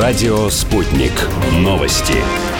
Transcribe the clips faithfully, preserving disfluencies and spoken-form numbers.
Радио «Спутник». Новости.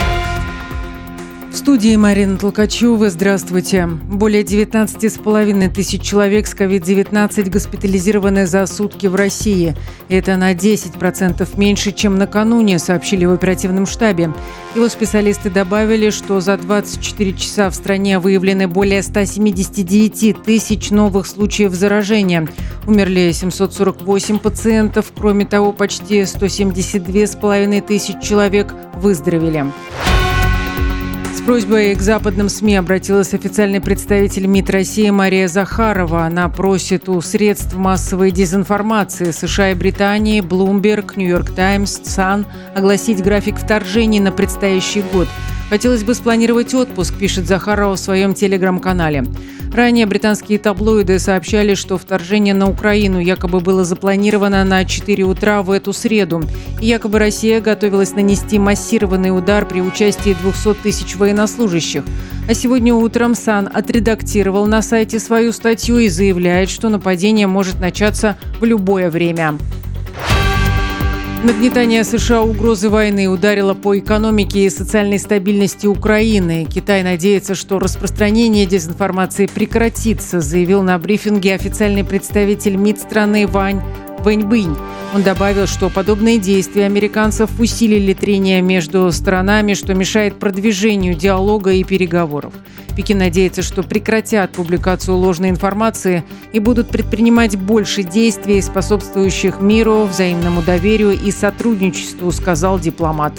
В студии Марина Толкачева. Здравствуйте. Более девятнадцать с половиной тысяч человек с ковид девятнадцать госпитализированы за сутки в России. Это на десять процентов меньше, чем накануне, сообщили в оперативном штабе. Его специалисты добавили, что за двадцать четыре часа в стране выявлены более ста семидесяти девяти тысяч новых случаев заражения. Умерли семьсот сорок восемь пациентов. Кроме того, почти сто семьдесят две с половиной тысячи человек выздоровели. С просьбой к западным СМИ обратилась официальный представитель МИД России Мария Захарова. Она просит у средств массовой дезинформации США и Британии, Bloomberg, New York Times, Sun огласить график вторжений на предстоящий год. «Хотелось бы спланировать отпуск», пишет Захарова в своем телеграм-канале. Ранее британские таблоиды сообщали, что вторжение на Украину якобы было запланировано на четыре утра в эту среду. И якобы Россия готовилась нанести массированный удар при участии двухсот тысяч военнослужащих. А сегодня утром Сан отредактировал на сайте свою статью и заявляет, что нападение может начаться в любое время. Нагнетание США угрозы войны ударило по экономике и социальной стабильности Украины. Китай надеется, что распространение дезинформации прекратится, заявил на брифинге официальный представитель МИД страны Вань Вэньбинь. Он добавил, что подобные действия американцев усилили трение между сторонами, что мешает продвижению диалога и переговоров. Пекин надеется, что прекратят публикацию ложной информации и будут предпринимать больше действий, способствующих миру, взаимному доверию и сотрудничеству, сказал дипломат.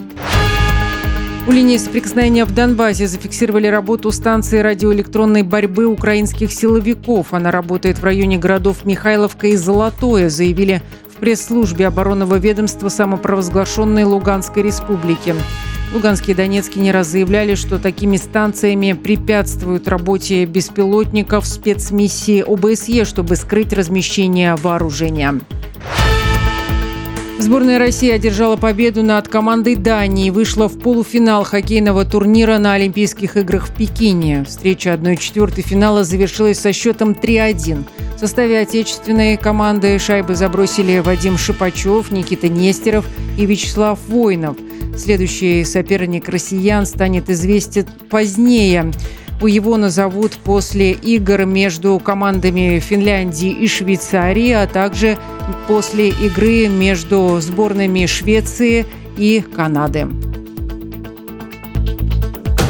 У линии соприкосновения в Донбассе зафиксировали работу станции радиоэлектронной борьбы украинских силовиков. Она работает в районе городов Михайловка и Золотое, заявили в пресс-службе оборонного ведомства самопровозглашенной Луганской республики. Луганские и Донецкие не раз заявляли, что такими станциями препятствуют работе беспилотников спецмиссии О Бэ Эс Е, чтобы скрыть размещение вооружения. Сборная России одержала победу над командой Дании и вышла в полуфинал хоккейного турнира на Олимпийских играх в Пекине. Встреча одной четвертой финала завершилась со счетом три один. В составе отечественной команды шайбы забросили Вадим Шипачев, Никита Нестеров и Вячеслав Воинов. Следующий соперник россиян станет известен позднее. Его назовут после игр между командами Финляндии и Швейцарии, а также после игры между сборными Швеции и Канады.